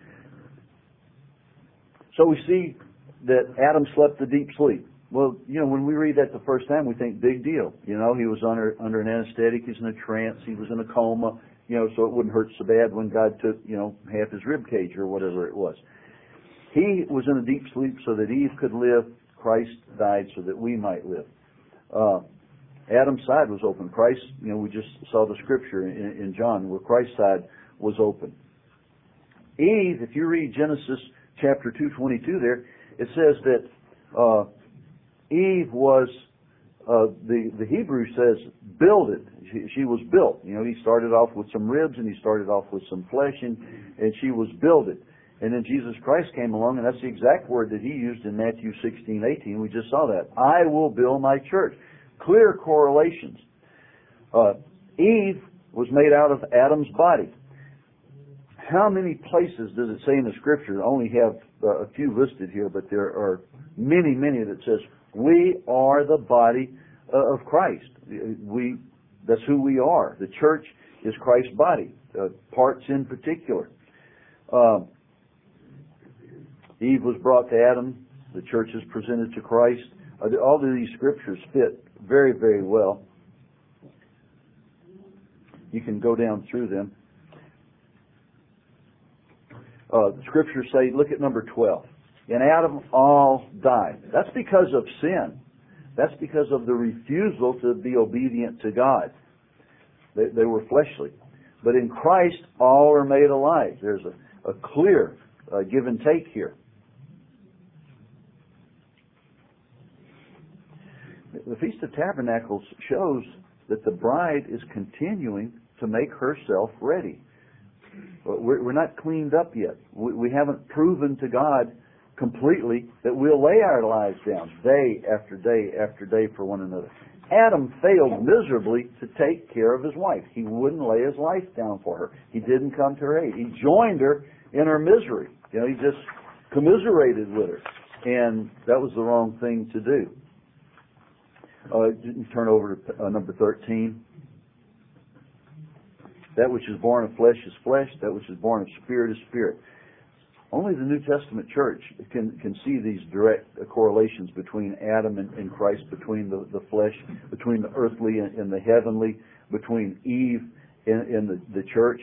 So we see that Adam slept a deep sleep. Well, when we read that the first time, we think big deal. He was under an anesthetic, he's in a trance, he was in a coma, so it wouldn't hurt so bad when God took, half his rib cage or whatever it was. He was in a deep sleep so that Eve could live. Christ died so that we might live. Adam's side was open. Christ, we just saw the scripture in John where Christ's side was open. Eve, if you read Genesis chapter 2:22 there, it says that Eve was, the Hebrew says, builded. She was built. He started off with some ribs and he started off with some flesh and she was builded. And then Jesus Christ came along, and that's the exact word that he used in Matthew 16:18. We just saw that. I will build my church. Clear correlations. Eve was made out of Adam's body. How many places does it say in the Scripture? I only have a few listed here, but there are many, many that says, we are the body of Christ. That's who we are. The church is Christ's body, parts in particular. Eve was brought to Adam. The church is presented to Christ. All of these scriptures fit very, very well. You can go down through them. The scriptures say, look at number 12. In Adam all died. That's because of sin. That's because of the refusal to be obedient to God. They were fleshly. But in Christ, all are made alive. There's a clear give and take here. The Feast of Tabernacles shows that the bride is continuing to make herself ready. We're not cleaned up yet. We haven't proven to God completely that we'll lay our lives down day after day after day for one another. Adam failed miserably to take care of his wife. He wouldn't lay his life down for her. He didn't come to her aid. He joined her in her misery. He just commiserated with her. And that was the wrong thing to do. Turn over to number 13. That which is born of flesh is flesh. That which is born of spirit is spirit. Only the New Testament church can see these direct correlations between Adam and Christ, between the flesh, between the earthly and the heavenly, between Eve and the church.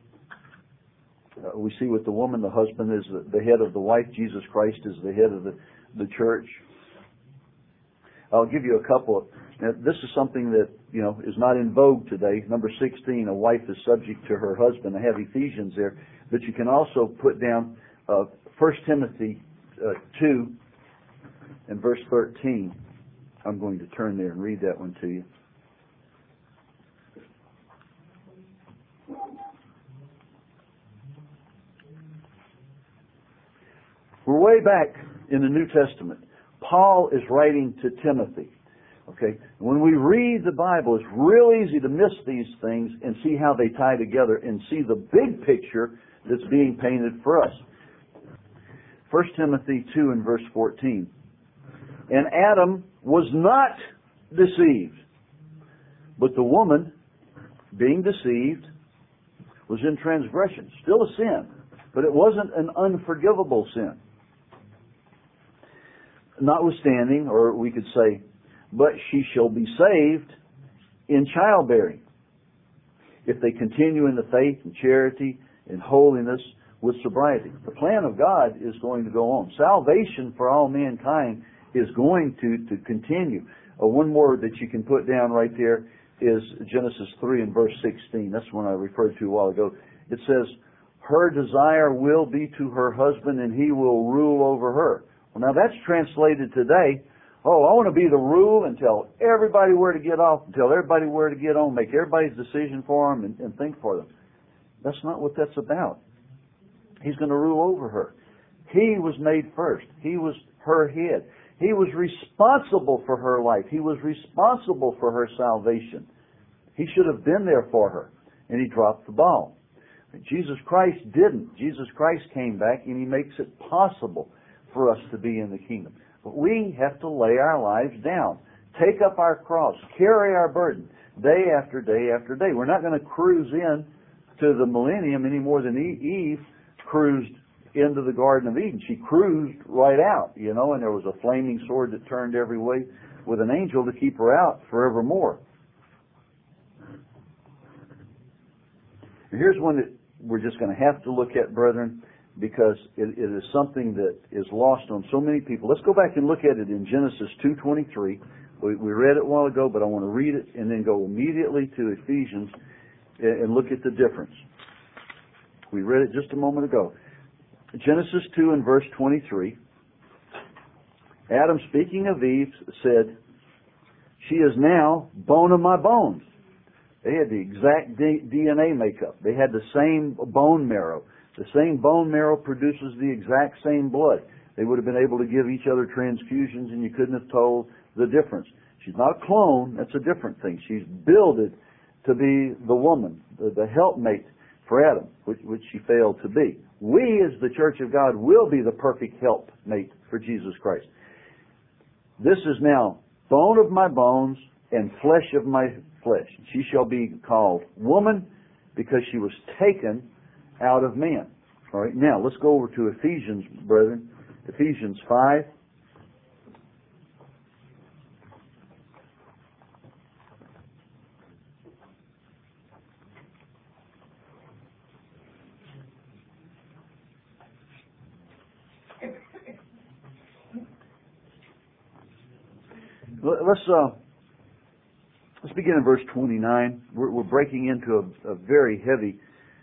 We see with the woman, the husband is the head of the wife. Jesus Christ is the head of the church. I'll give you a couple. Now, this is something that is not in vogue today. Number 16, a wife is subject to her husband. I have Ephesians there, but you can also put down 1 Timothy 2 and verse 13. I'm going to turn there and read that one to you. We're way back in the New Testament. Paul is writing to Timothy. Okay, when we read the Bible, it's real easy to miss these things and see how they tie together and see the big picture that's being painted for us. 1 Timothy 2 and verse 14. And Adam was not deceived, but the woman, being deceived, was in transgression. Still a sin, but it wasn't an unforgivable sin. Notwithstanding, or we could say, but she shall be saved in childbearing, if they continue in the faith and charity and holiness with sobriety. The plan of God is going to go on. Salvation for all mankind is going to continue. One more that you can put down right there is Genesis 3 and verse 16. That's one I referred to a while ago. It says, her desire will be to her husband and he will rule over her. Well, now that's translated today. Oh, I want to be the rule and tell everybody where to get off, and tell everybody where to get on, make everybody's decision for them and think for them. That's not what that's about. He's going to rule over her. He was made first. He was her head. He was responsible for her life. He was responsible for her salvation. He should have been there for her, and he dropped the ball. Jesus Christ didn't. Jesus Christ came back, and he makes it possible for us to be in the kingdom. But we have to lay our lives down, take up our cross, carry our burden day after day after day. We're not going to cruise in to the millennium any more than Eve cruised into the Garden of Eden. She cruised right out, and there was a flaming sword that turned every way with an angel to keep her out forevermore. And here's one that we're just going to have to look at, brethren, because it is something that is lost on so many people. Let's go back and look at it in Genesis 2:23. We read it a while ago, but I want to read it and then go immediately to Ephesians and look at the difference. We read it just a moment ago. Genesis 2 and verse 23. Adam, speaking of Eve, said, she is now bone of my bones. They had the exact DNA makeup. They had the same bone marrow. The same bone marrow produces the exact same blood. They would have been able to give each other transfusions and you couldn't have told the difference. She's not a clone. That's a different thing. She's builded to be the woman, the helpmate for Adam, which she failed to be. We, as the Church of God, will be the perfect helpmate for Jesus Christ. This is now bone of my bones and flesh of my flesh. She shall be called woman because she was taken out of man. All right, now let's go over to Ephesians, brethren, Ephesians 5. Let's begin in verse 29. We're breaking into a very heavy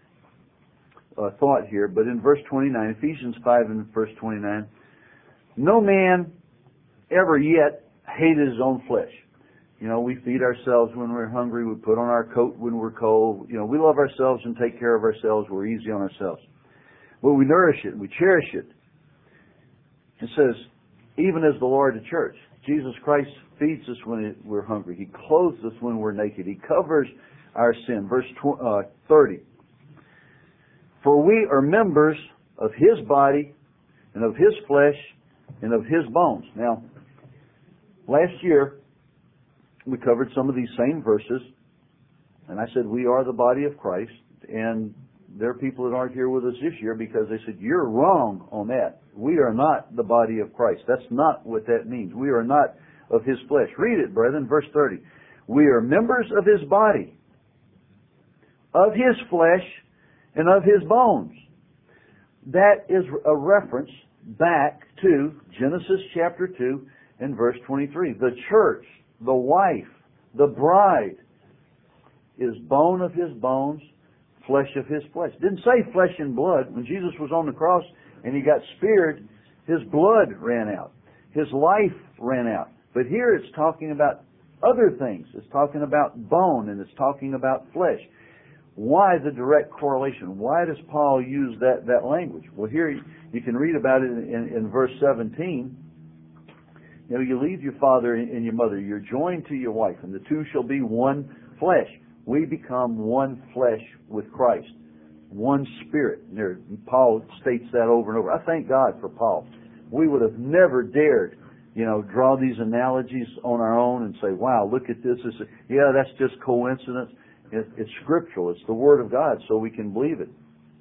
thought here, but in verse 29, Ephesians 5 and verse 29, no man ever yet hated his own flesh. You know, we feed ourselves when we're hungry. We put on our coat when we're cold. You know, we love ourselves and take care of ourselves. We're easy on ourselves. But we nourish it. We cherish it. It says, even as the Lord of the church. Jesus Christ feeds us when we're hungry. He clothes us when we're naked. He covers our sin. Verse 30. For we are members of His body and of His flesh and of His bones. Now, last year we covered some of these same verses, and I said we are the body of Christ, and there are people that aren't here with us this year because they said, you're wrong on that. We are not the body of Christ. That's not what that means. We are not of His flesh. Read it, brethren, verse 30. We are members of His body, of His flesh, and of His bones. That is a reference back to Genesis chapter 2 and verse 23. The church, the wife, the bride, is bone of His bones, flesh of His flesh. It didn't say flesh and blood. When Jesus was on the cross and He got speared, His blood ran out. His life ran out. But here it's talking about other things. It's talking about bone and it's talking about flesh. Why the direct correlation? Why does Paul use that language? Well, here you can read about it in verse 17. You know, you leave your father and your mother. You're joined to your wife, and the two shall be one flesh. We become one flesh with Christ, one spirit. There, Paul states that over and over. I thank God for Paul. We would have never dared, draw these analogies on our own and say, "Wow, look at this." Yeah, that's just coincidence. It's scriptural. It's the Word of God, so we can believe it.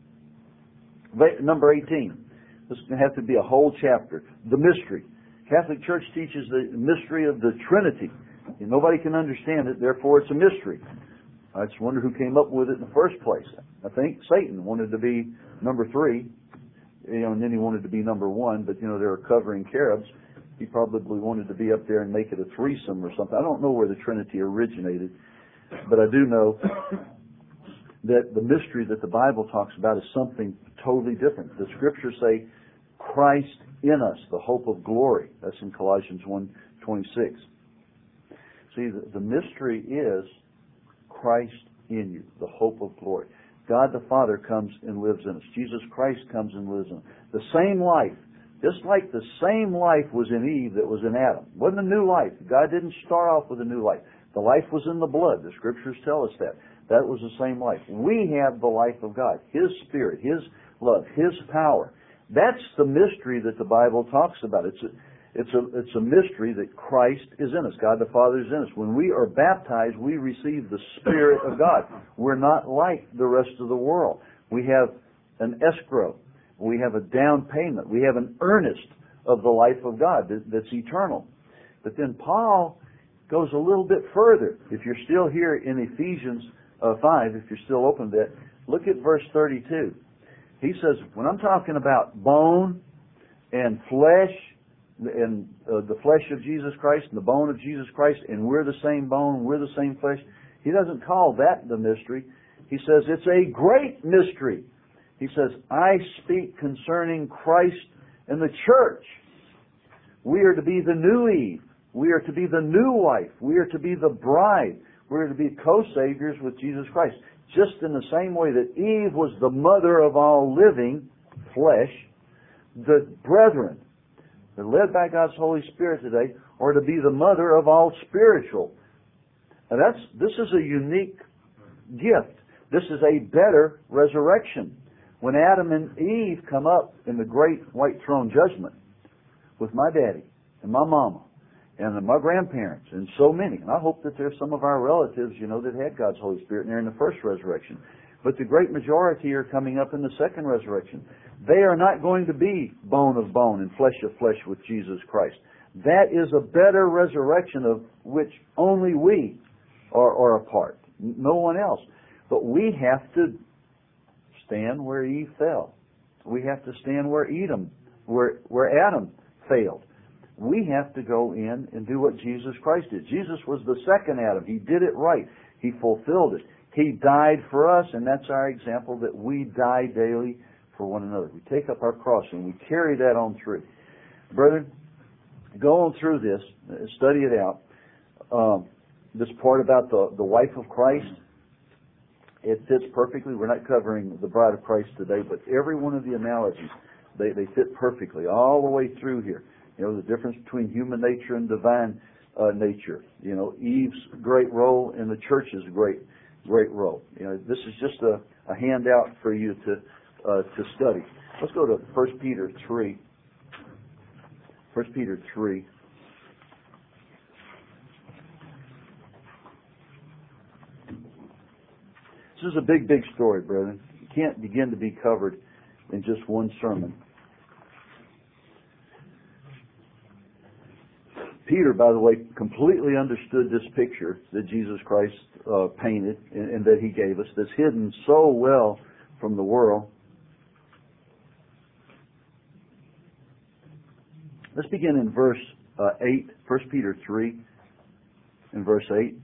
Number 18. This is going to have to be a whole chapter. The mystery. Catholic Church teaches the mystery of the Trinity. And nobody can understand it, therefore it's a mystery. I just wonder who came up with it in the first place. I think Satan wanted to be number 3, and then he wanted to be number 1, but they were covering cherubs. He probably wanted to be up there and make it a threesome or something. I don't know where the Trinity originated. But I do know that the mystery that the Bible talks about is something totally different. The Scriptures say, Christ in us, the hope of glory. That's in Colossians 1:26. See, the mystery is Christ in you, the hope of glory. God the Father comes and lives in us. Jesus Christ comes and lives in us. The same life, just like the same life was in Eve that was in Adam. It wasn't a new life. God didn't start off with a new life. The life was in the blood. The Scriptures tell us that. That was the same life. We have the life of God. His Spirit, His love, His power. That's the mystery that the Bible talks about. It's a mystery that Christ is in us. God the Father is in us. When we are baptized, we receive the Spirit of God. We're not like the rest of the world. We have an escrow. We have a down payment. We have an earnest of the life of God that's eternal. But then Paul goes a little bit further. If you're still here in Ephesians 5, if you're still open to that, look at verse 32. He says, when I'm talking about bone and flesh, and the flesh of Jesus Christ and the bone of Jesus Christ, and we're the same bone, we're the same flesh, he doesn't call that the mystery. He says it's a great mystery. He says, I speak concerning Christ and the church. We are to be the new Eve. We are to be the new wife. We are to be the bride. We are to be co-saviors with Jesus Christ. Just in the same way that Eve was the mother of all living flesh, the brethren, that led by God's Holy Spirit today, are to be the mother of all spiritual. Now this is a unique gift. This is a better resurrection. When Adam and Eve come up in the great white throne judgment with my daddy and my mama, and my grandparents, and so many. And I hope that there's some of our relatives, that had God's Holy Spirit, and they're in the first resurrection. But the great majority are coming up in the second resurrection. They are not going to be bone of bone and flesh of flesh with Jesus Christ. That is a better resurrection of which only we are a part. No one else. But we have to stand where Eve fell. We have to stand where Adam failed. We have to go in and do what Jesus Christ did. Jesus was the second Adam. He did it right. He fulfilled it. He died for us, and that's our example, that we die daily for one another. We take up our cross and we carry that on through. Brethren, go on through this, study it out. This part about the wife of Christ, it fits perfectly. We're not covering the bride of Christ today, but every one of the analogies, they fit perfectly all the way through here. You know, the difference between human nature and divine nature. You know, Eve's great role and the church's great role. You know, this is just a handout for you to study. Let's go to 1 Peter 3. 1 Peter 3. This is a big, big story, brethren. It can't begin to be covered in just one sermon. Peter, by the way, completely understood this picture that Jesus Christ painted and that He gave us, that's hidden so well from the world. Let's begin in verse 8, 1 Peter 3, in verse 8.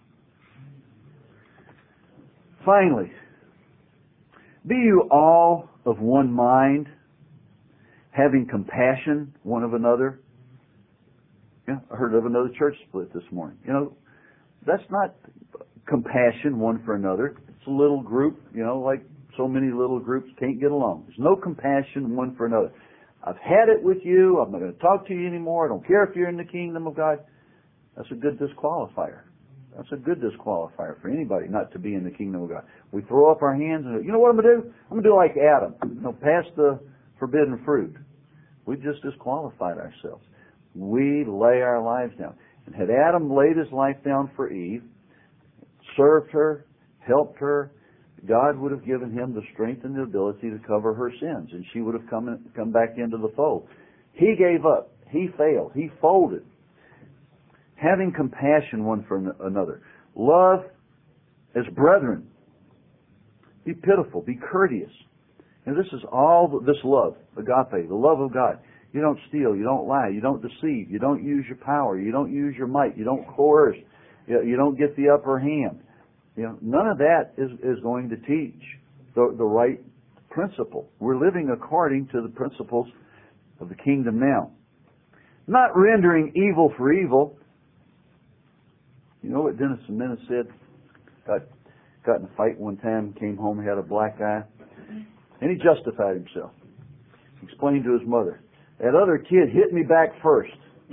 Finally, be you all of one mind, having compassion one of another. Yeah, I heard of another church split this morning. You know, that's not compassion one for another. It's a little group, you know, like so many little groups can't get along. There's no compassion one for another. I've had it with you. I'm not going to talk to you anymore. I don't care if you're in the kingdom of God. That's a good disqualifier. That's a good disqualifier for anybody not to be in the kingdom of God. We throw up our hands and, you know what I'm going to do? I'm going to do like Adam. You know, pass the forbidden fruit. We just disqualified ourselves. We lay our lives down. And had Adam laid his life down for Eve, served her, helped her, God would have given him the strength and the ability to cover her sins, and she would have come back into the fold. He gave up. He failed. He folded. Having compassion one for another. Love as brethren. Be pitiful. Be courteous. And this is all this love, agape, the love of God. You don't steal. You don't lie. You don't deceive. You don't use your power. You don't use your might. You don't coerce. You don't get the upper hand. You know, none of that is going to teach the right principle. We're living according to the principles of the kingdom now. Not rendering evil for evil. You know what Dennis and Menace said? Got in a fight one time, came home, had a black eye, and he justified himself. He explained to his mother, that other kid hit me back first.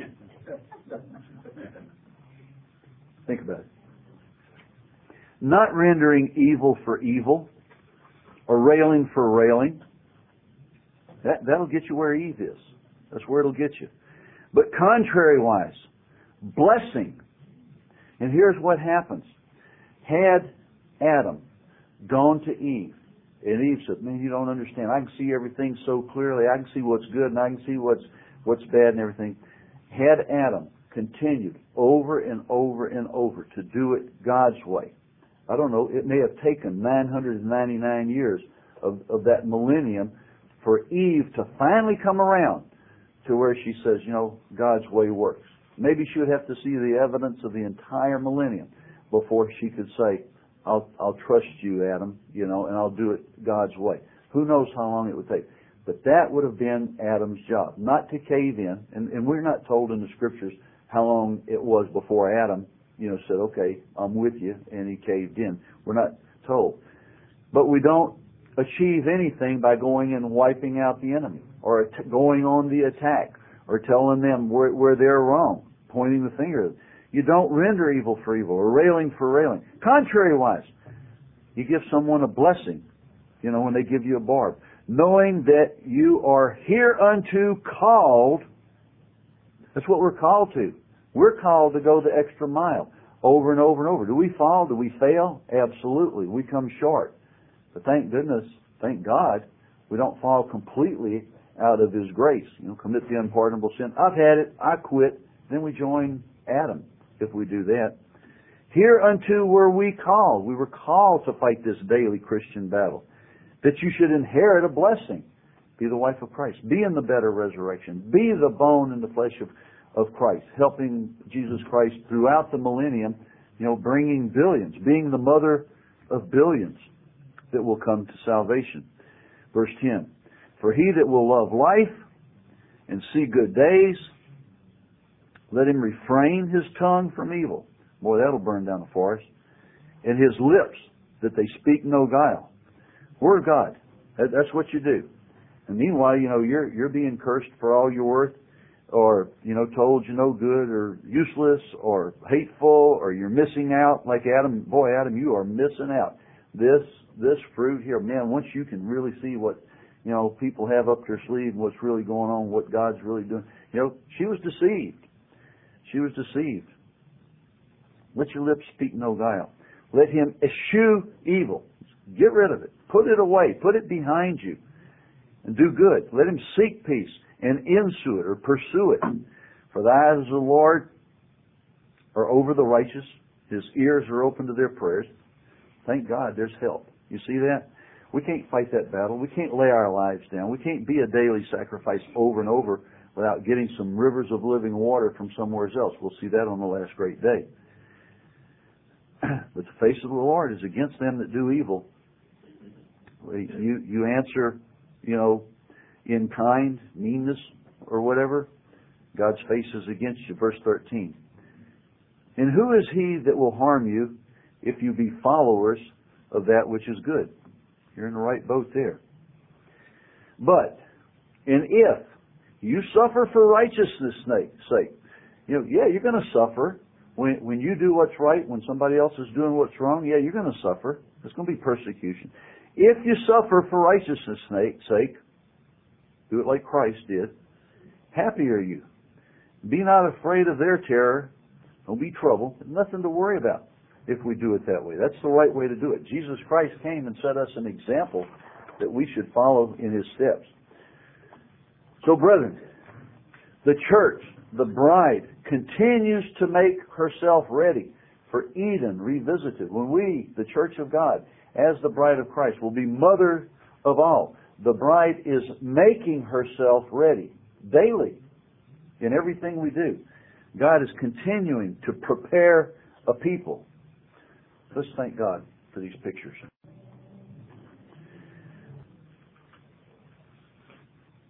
Think about it. Not rendering evil for evil, or railing for railing. That'll get you where Eve is. That's where it'll get you. But contrariwise, blessing. And here's what happens. Had Adam gone to Eve, and Eve said, man, you don't understand. I can see everything so clearly. I can see what's good and I can see what's bad and everything. Had Adam continued over and over and over to do it God's way, I don't know, it may have taken 999 years of that millennium for Eve to finally come around to where she says, you know, God's way works. Maybe she would have to see the evidence of the entire millennium before she could say, I'll trust you, Adam, you know, and I'll do it God's way. Who knows how long it would take. But that would have been Adam's job, not to cave in. And we're not told in the Scriptures how long it was before Adam, you know, said, okay, I'm with you, and he caved in. We're not told. But we don't achieve anything by going and wiping out the enemy or going on the attack or telling them where they're wrong, pointing the finger at them. You don't render evil for evil or railing for railing. Contrariwise, you give someone a blessing, you know, when they give you a barb. Knowing that you are hereunto called, that's what we're called to. We're called to go the extra mile over and over and over. Do we fall? Do we fail? Absolutely. We come short. But thank goodness, thank God, we don't fall completely out of His grace. Commit the unpardonable sin. I've had it. I quit. Then we join Adam if we do that. Hereunto were we called. We were called to fight this daily Christian battle. That you should inherit a blessing. Be the wife of Christ. Be in the better resurrection. Be the bone and the flesh of Christ. Helping Jesus Christ throughout the millennium, bringing billions. Being the mother of billions that will come to salvation. Verse 10. For he that will love life and see good days, let him refrain his tongue from evil. Boy, that'll burn down a forest. And his lips, that they speak no guile. Word of God. That's what you do. And meanwhile, you're being cursed for all you're worth, or, told you're no good, or useless, or hateful, or you're missing out. Like Adam, boy, Adam, you are missing out. This fruit here, man, once you can really see what, people have up their sleeve, what's really going on, what God's really doing. She was deceived. She was deceived. Let your lips speak no guile. Let him eschew evil. Get rid of it. Put it away. Put it behind you. And do good. Let him seek peace and ensue it or pursue it. For the eyes of the Lord are over the righteous. His ears are open to their prayers. Thank God there's help. You see that? We can't fight that battle. We can't lay our lives down. We can't be a daily sacrifice over and over without getting some rivers of living water from somewhere else. We'll see that on the last great day. But the face of the Lord is against them that do evil. You answer, in kind, meanness, or whatever, God's face is against you. Verse 13. And who is he that will harm you if you be followers of that which is good? You're in the right boat there. But, and if you suffer for righteousness' sake, you're going to suffer. When you do what's right, when somebody else is doing what's wrong, you're going to suffer. There's going to be persecution. If you suffer for righteousness' sake, do it like Christ did. Happy are you. Be not afraid of their terror. Don't be troubled. There's nothing to worry about if we do it that way. That's the right way to do it. Jesus Christ came and set us an example that we should follow in His steps. So, brethren, the church, the bride, continues to make herself ready for Eden revisited. When we, the church of God, as the bride of Christ, will be mother of all. The bride is making herself ready daily in everything we do. God is continuing to prepare a people. Let's thank God for these pictures.